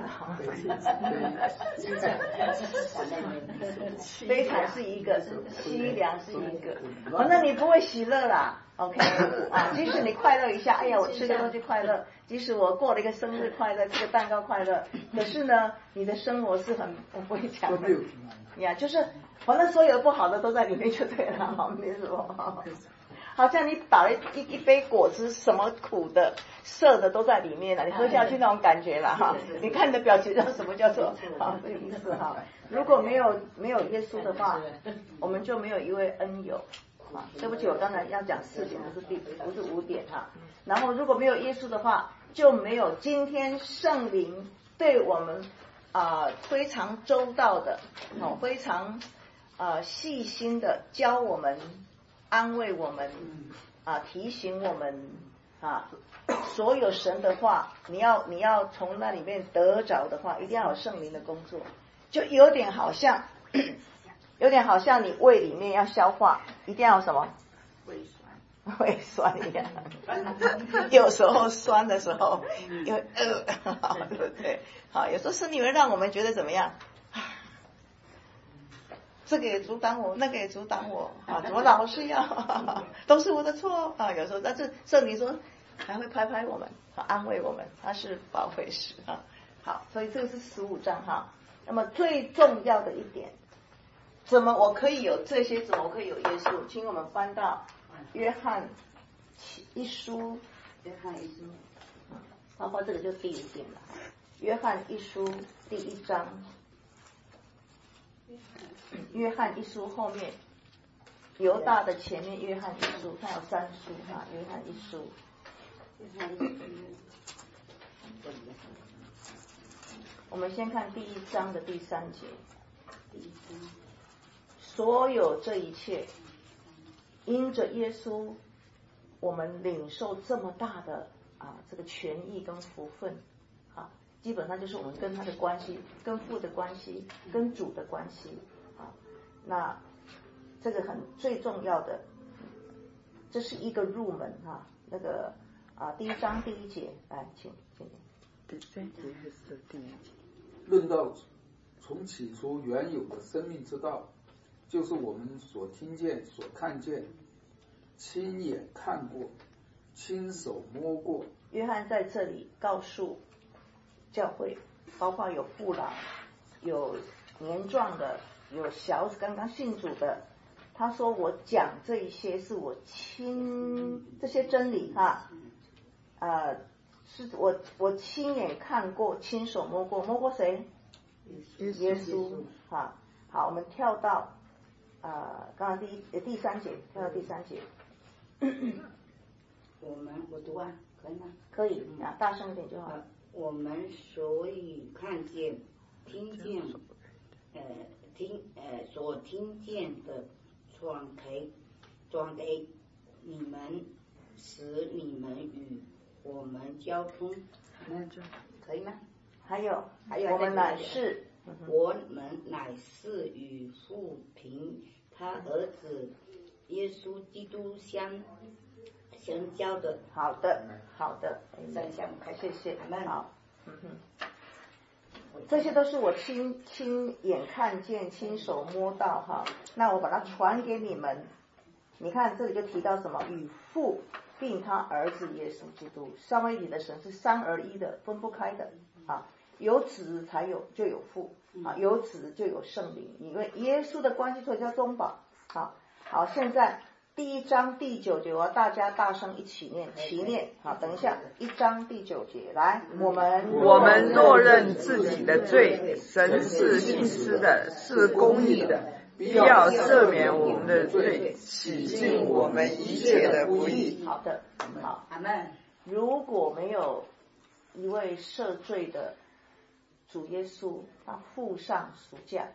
悲惨是一个，凄凉是一个。反正你不会喜乐啦 OK 即使你快乐一下，哎呀我吃个东西快乐，即使我过了一个生日快乐，吃个蛋糕快乐，可是呢你的生活是我不会讲的就是反正所有不好的都在里面就对了好像你打了一杯果汁，什么苦的涩的都在里面了，你喝下去那种感觉了你看你的表情知道什么叫做这个意思如果没有耶稣的话，我们就没有一位恩友对不起，我刚才要讲4点，不是5点然后如果没有耶稣的话，就没有今天圣灵对我们非常周到的非常细心的教我们，安慰我们提醒我们所有神的话，你要从那里面得着的话，一定要有圣灵的工作。就有点好像你胃里面要消化，一定要有什么胃酸一样有时候酸的时候对不对？有时候身体会让我们觉得怎么样，这个也阻挡我，那个也阻挡我怎么老是要都是我的错有时候但是圣灵说还会拍拍我们安慰我们，他是保惠师好，所以这个是15章那么最重要的一点，怎么我可以有这些，怎么我可以有耶稣？请我们翻到约翰一书，包括这个就第1点了。约翰一书第1章，约翰一书后面，犹大的前面约翰一书，它有3书约翰一书。我们先看第1章的第3节。所有这一切因着耶稣我们领受这么大的这个权益跟福分啊，基本上就是我们跟他的关系，跟父的关系，跟主的关系啊。那这个最重要的，这是一个入门哈。那个第1章第1节，来，请。 第3节是第1节。 论到从起初原有的生命之道，就是我们所听见、所看见、亲眼看过、亲手摸过。 约翰在这里告诉教会，包括有父老、有年壮的、有小子刚刚信主的，他说我讲这一些是我这些真理哈，是我亲眼看过、亲手摸过，摸过谁？耶稣哈。好，我们跳到刚刚第3节，跳到第3节。 我读啊，可以吗？ 可以大声一点就好。 我们所以看见、听见，所听见的转给你们，使你们与我们交通，可以吗？ 还有，我们乃是与父凭他儿子耶稣基督相交的。好的， 三项开谢谢。 好， 这些都是我亲眼看见、亲手摸到哈。那我把它传给你们。你看这里就提到什么？与父并他儿子耶稣基督，三位一体的神是3而1的，分不开的啊。有子就有父啊，有子就有圣灵，因为耶稣的关系，所以叫中保。好，现在第1章第9节，我要大家大声一起念，齐念。好，等一下，1章第9节，来，我们若认自己的罪，神是信实的，是公义的，必要赦免我们的罪，洗净我们一切的不义。 好的，好，阿们。如果没有一位赦罪的主耶稣，他付上赎价，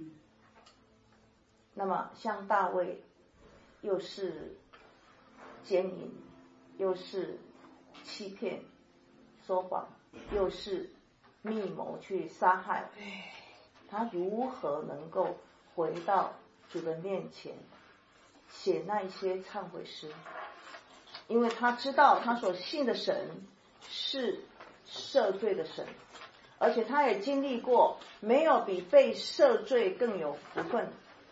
那么像大卫，又是奸淫，又是欺骗、说谎，又是密谋去杀害，他如何能够回到主的面前写那一些忏悔诗？因为他知道他所信的神是赦罪的神，而且他也经历过没有比被赦罪更有福分、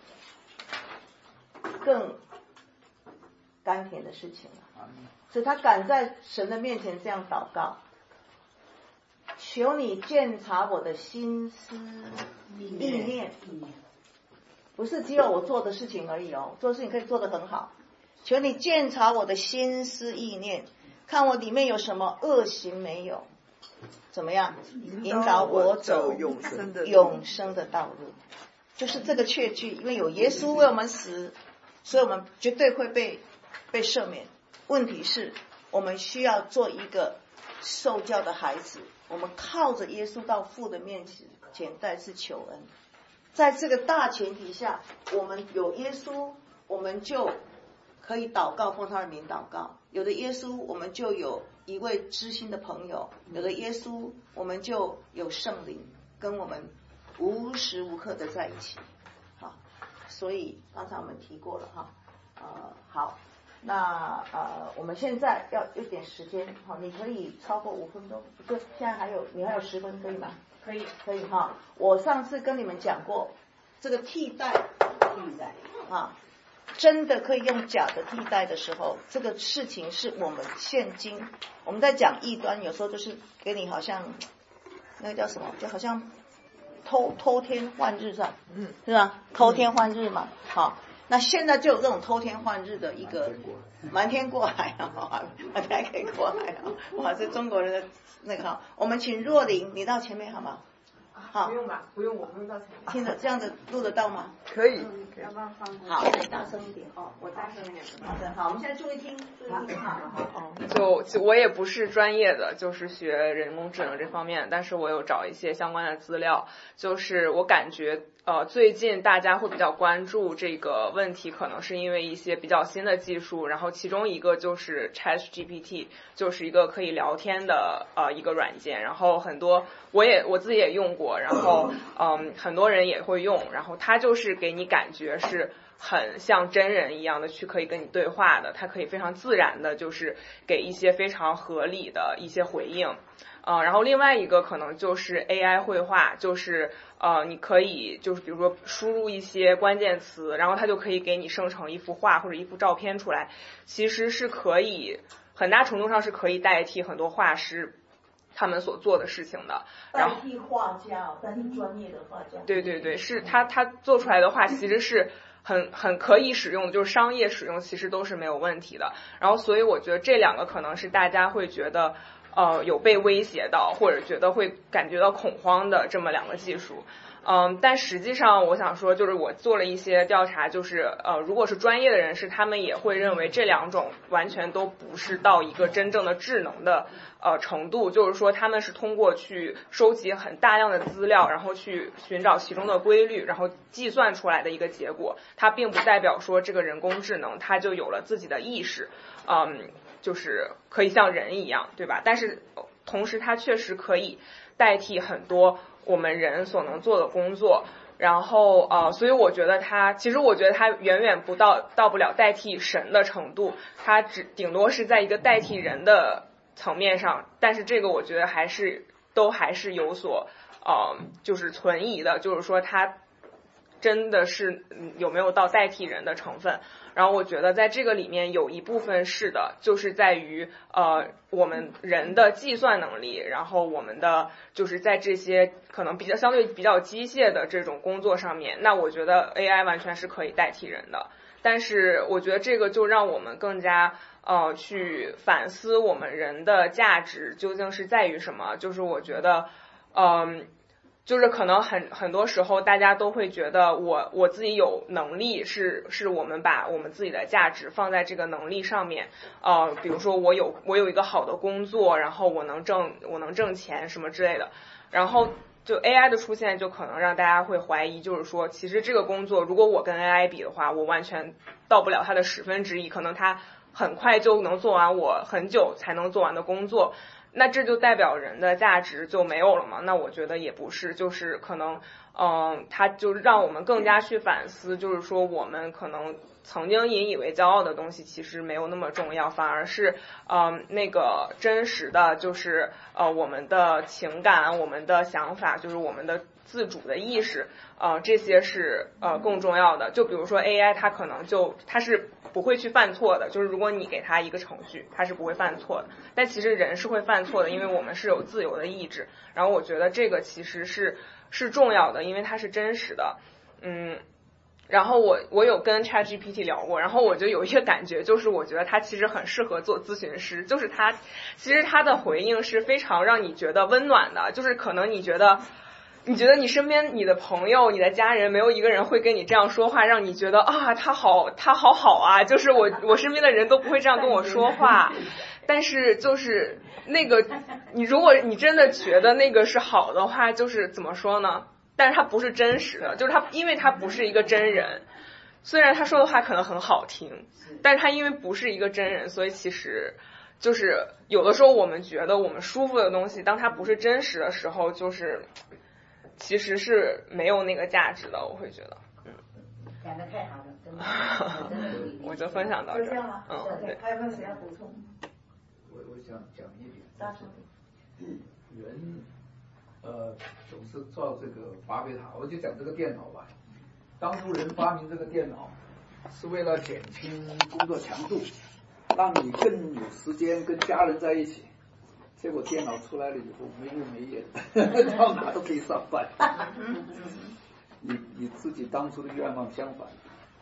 更甘甜的事情了。所以他敢在神的面前这样祷告：求你鉴察我的心思意念，不是只有我做的事情而已哦，做事情可以做得很好。求你鉴察我的心思意念，看我里面有什么恶行没有，怎么样引导我走永生的道路。就是这个确据，因为有耶稣为我们死，所以我们绝对会被赦免。问题是我们需要做一个受教的孩子，我们靠着耶稣到父的面前再次求恩。在这个大前提下，我们有耶稣，我们就可以祷告，奉他的名祷告。有的耶稣，我们就有一位知心的朋友；有的耶稣，我们就有圣灵跟我们无时无刻的在一起。好，所以刚才我们提过了哈。好，那我们现在要有点时间，好，你可以超过5分钟，就现在你还有10分，可以吗？可以哈。我上次跟你们讲过，这个替代啊，真的可以用假的替代的时候，这个事情是我们现今我们在讲异端，有时候就是给你好像那个叫什么，就好像偷天换日是吧？是吧？偷天换日嘛。好，那现在就有这种偷天换日的一个瞒天过海啊，瞒天可以过海啊，哇，是中国人的那个哈。我们请若琳，你到前面好吗？好， 不用吧，不用，我不用到前面。 听着这样子录得到吗？ 可以。 要不要放？ 好，大声一点哦，我大声一点。好的，好，我们现在注意听，好。 就我也不是专业的，就是学人工智能这方面，但是我有找一些相关的资料，就是我感觉最近大家会比较关注这个问题，可能是因为一些比较新的技术，然后其中一个就是 ChatGPT， 就是一个可以聊天的一个软件，然后很多我自己也用过，然后很多人也会用，然后它就是给你感觉是很像真人一样的可以跟你对话的，它可以非常自然的就是给一些非常合理的一些回应。然后另外一个可能就是 AI 绘画，就是你可以就是比如说输入一些关键词，然后它就可以给你生成一幅画或者一幅照片出来，其实是可以很大程度上是可以代替很多画师他们所做的事情的， 代替画家，代替专业的画家。 对对对，是他做出来的画其实是很可以使用的，就是商业使用其实都是没有问题的。然后所以我觉得这两个可能是大家会觉得有被威胁到或者觉得会感觉到恐慌的这么两个技术。但实际上我想说，就是我做了一些调查，就是如果是专业的人士，他们也会认为这两种完全都不是到一个真正的智能的程度，就是说他们是通过去收集很大量的资料，然后去寻找其中的规律，然后计算出来的一个结果，它并不代表说这个人工智能它就有了自己的意识，就是可以像人一样，对吧？但是同时它确实可以代替很多我们人所能做的工作，然后所以我觉得它远远到不了代替神的程度，它顶多是在一个代替人的层面上，但是这个我觉得还是有所就是存疑的，就是说它真的是有没有到代替人的成分。然后我觉得在这个里面有一部分是的，就是在于我们人的计算能力，然后我们的就是在这些可能相对比较机械的这种工作上面，那我觉得 AI 完全是可以代替人的。但是我觉得这个就让我们更加去反思我们人的价值究竟是在于什么。就是我觉得就是可能很多时候大家都会觉得我自己有能力，是我们把我们自己的价值放在这个能力上面。比如说我有一个好的工作，然后我能挣钱什么之类的。然后就 AI 的出现就可能让大家会怀疑，就是说其实这个工作如果我跟 AI 比的话，我完全到不了它的1/10，可能它很快就能做完我很久才能做完的工作。那这就代表人的价值就没有了吗？那我觉得也不是，就是可能它就让我们更加去反思，就是说我们可能曾经引以为骄傲的东西其实没有那么重要，反而是那个真实的就是我们的情感，我们的想法，就是我们的自主的意识，这些是更重要的。就比如说 AI 它可能它是不会去犯错的，就是如果你给它一个程序，它是不会犯错的。但其实人是会犯错的，因为我们是有自由的意志。然后我觉得这个其实是重要的，因为它是真实的。然后我有跟 ChatGPT 聊过，然后我就有一个感觉，就是我觉得它其实很适合做咨询师，就是其实它的回应是非常让你觉得温暖的，就是可能你觉得你身边你的朋友你的家人没有一个人会跟你这样说话，让你觉得他好啊，就是我身边的人都不会这样跟我说话。但是就是那个如果你真的觉得那个是好的话，就是怎么说呢，但是它不是真实的，就是因为它不是一个真人，虽然他说的话可能很好听，但是他因为不是一个真人，所以其实就是有的时候我们觉得我们舒服的东西，当它不是真实的时候，就是其实是没有那个价值的，我会觉得。 讲得太好了，真的。 我就分享到这儿。 对，还有没有谁要补充？ 我想讲一点，人总是造这个巴别塔，我就讲这个电脑吧。当初人发明这个电脑，是为了减轻工作强度，让你更有时间跟家人在一起。结果电脑出来了以后没日没夜的，到哪都可以上班。你自己当初的愿望相反。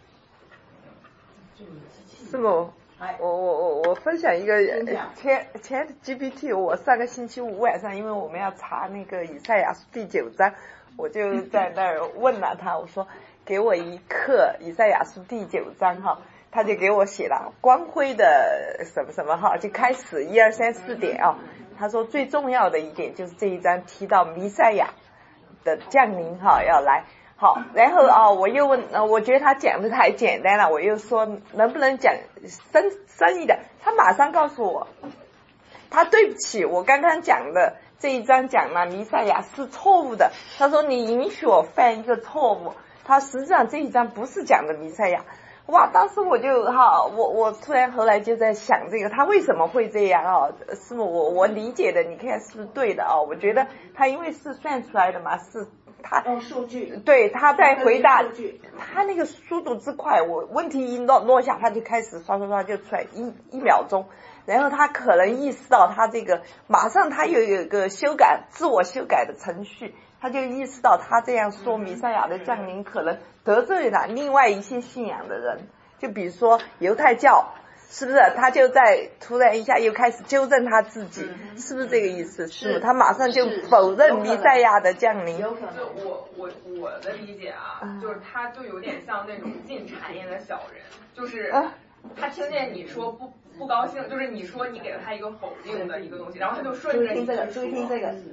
是吗？我分享一个ChatGPT， 我上个星期五晚上，因为我们要查那个以赛亚书第9章，我就在那儿问了他，我说给我一课以赛亚书第9章哈，他就给我写了光辉的什么什么哈，就开始1、2、3、4点啊。他说最重要的一点就是这一章提到弥赛亚的降临哈要来。 好，然后我又问，我觉得他讲的太简单了，我又说能不能讲深一点？他马上告诉我，他对不起，我刚刚讲的这一章讲了弥赛亚是错误的。他说你允许我犯一个错误，他实际上这一章不是讲的弥赛亚。哇，当时我就我突然后来就在想这个他为什么会这样是我理解的，你看是不是对的我觉得他因为是算出来的嘛，是他用数据， 对，他在回答，他那个速度之快，我问题一落下，他就开始刷刷刷就出来一秒钟，然后他可能意识到他这个马上他有一个自我修改的程序，他就意识到他这样说弥赛亚的降临可能得罪了另外一些信仰的人，就比如说犹太教。是不是他就在突然一下又开始纠正他自己，是不是这个意思？是他马上就否认弥赛亚的降临。 就我的理解就是他就有点像那种进谗言的小人，就是他听见你说不高兴，就是你说你给了他一个否定的一个东西，然后他就顺着你去说。 注意听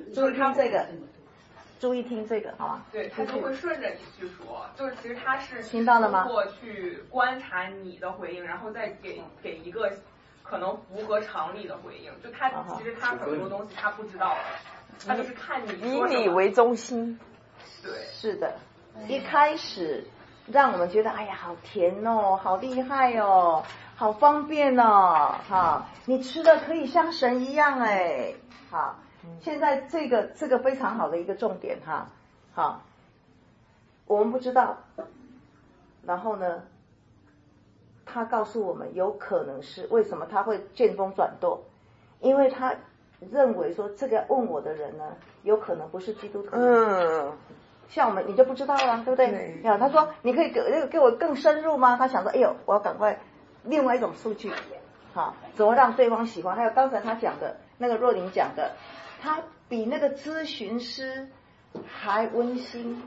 这个，好吧？ 对，他就会顺着你去说，就是其实他是听到了吗？ 通过去观察你的回应，然后再给一个可能符合常理的回应。就他其实他很多东西他不知道的，他就是看你说什么。 以你为中心。 对， 是的。一开始让我们觉得哎呀好甜哦，好厉害哦，好方便哦，你吃的可以像神一样好。现在这个非常好的一个重点好，我们不知道，然后呢，他告诉我们有可能是为什么他会见风转舵，因为他认为说这个问我的人呢，有可能不是基督徒，像我们你就不知道了，对不对？他说你可以给我更深入吗？他想说，哎呦，我要赶快另外一种数据，怎么让对方喜欢？还有刚才他讲的那个若琳讲的。他比那个咨询师还温馨，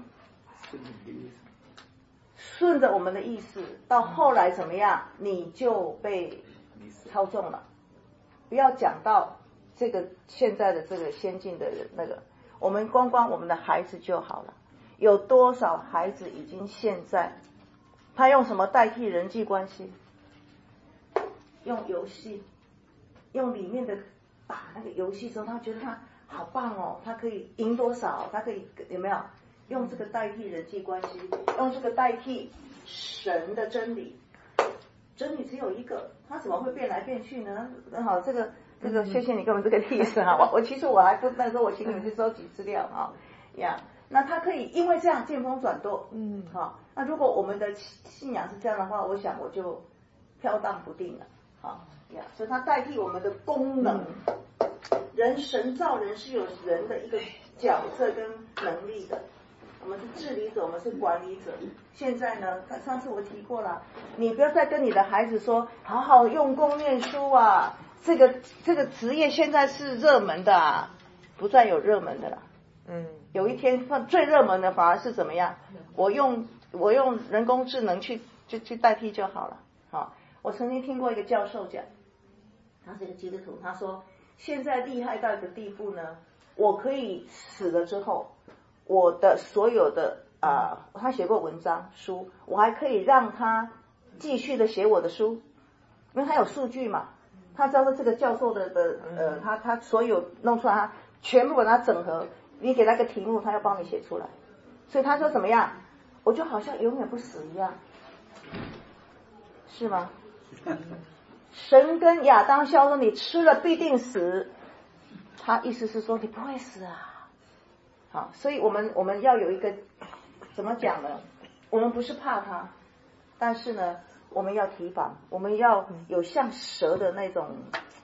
顺着我们的意思，到后来怎么样，你就被操纵了。不要讲到这个现在的这个先进的那个，我们光我们的孩子就好了。有多少孩子已经现在，他用什么代替人际关系？用游戏，用里面的。打那个游戏的时候，他觉得他好棒哦，他可以赢多少，他可以有没有用这个代替人际关系，用这个代替神的真理？真理只有一个，他怎么会变来变去呢？好，这个，谢谢你给我们这个例子我其实我还不那时候我请你们去收集资料那他可以因为这样见风转舵，那如果我们的信仰是这样的话，我想我就飘荡不定了所以它代替我们的功能。神造人是有人的一个角色跟能力的，我们是治理者，我们是管理者。现在呢，上次我提过了，你不要再跟你的孩子说好好用功念书这个职业现在是热门的不再有热门的了。有一天最热门的反而是怎么样？我用人工智能去代替就好了。我曾经听过一个教授讲，他是一个基督徒，他说现在厉害到一个地步呢，我可以死了之后，我的所有的他写过文章书，我还可以让他继续的写我的书，因为他有数据嘛，他知道说这个教授的他所有弄出来，他全部把它整合，你给他个题目，他要帮你写出来，所以他说怎么样，我就好像永远不死一样，是吗？神跟亚当肖说你吃了必定死，他意思是说你不会死好，所以我们要有一个怎么讲呢？我们不是怕他，但是呢，我们要提防，我们要有像蛇的那种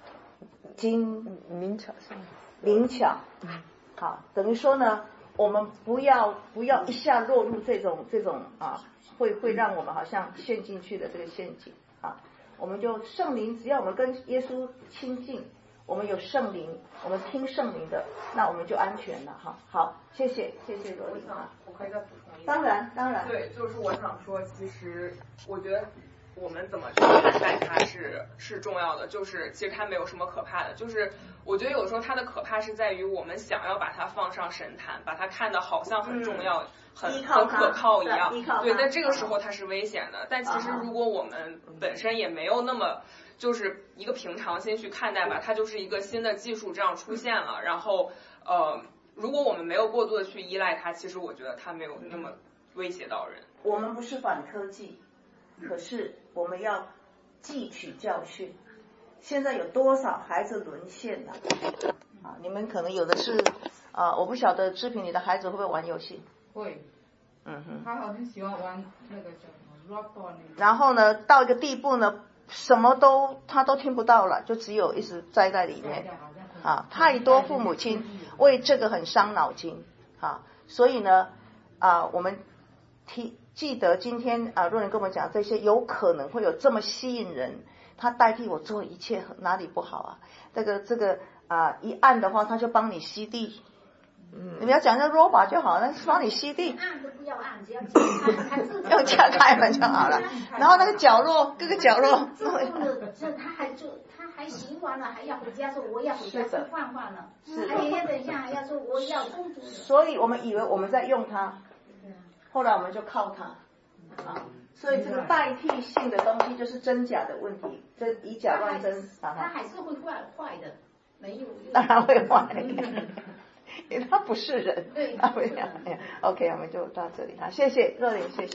灵巧。好，等于说呢，我们不要一下落入这种会让我们好像陷进去的这个陷阱我们就圣灵，只要我们跟耶稣亲近，我们有圣灵，我们听圣灵的，那我们就安全了好，谢谢罗丽我可以再补充一点。 当然。 对，就是我想说，其实我觉得我们怎么去看待它是重要的，就是其实它没有什么可怕的，就是我觉得有时候它的可怕是在于我们想要把它放上神坛，把它看得好像很重要， 很依靠他可靠一样对依靠他， 对，在这个时候它是危险的。但其实如果我们本身也没有那么就是一个平常心去看待吧，它就是一个新的技术这样出现了，然后如果我们没有过度的去依赖它，其实我觉得它没有那么威胁到人。 我们不是反科技，可是我们要汲取教训。现在有多少孩子沦陷了？啊，你们可能有的是我不晓得志平你的孩子会不会玩游戏？ 会。 嗯哼。 他好像喜欢玩那个叫什么 Robot 那个。 然后呢，到一个地步呢，什么他都听不到了，就只有一直栽在里面。啊，太多父母亲为这个很伤脑筋啊，所以呢我们记得今天若人跟我们讲这些，有可能会有这么吸引人，他代替我做一切，哪里不好啊？这个一按的话，他就帮你吸地。你们要讲这 robot 就好了，帮你吸地。 按都不要按，只要用加开门就好了。然后那个角落，各个角落。 他还洗完了，还要回家说我要回家吃饭了，还要等一下还要说我要工作。 所以我们以为我们在用它，后来我们就靠它所以这个代替性的东西就是真假的问题，这以假乱真它还是会坏的，没有用。 当然会坏。因为他不是人， 对， 他不一样。OK， 我们就到这里谢谢若琳，谢谢。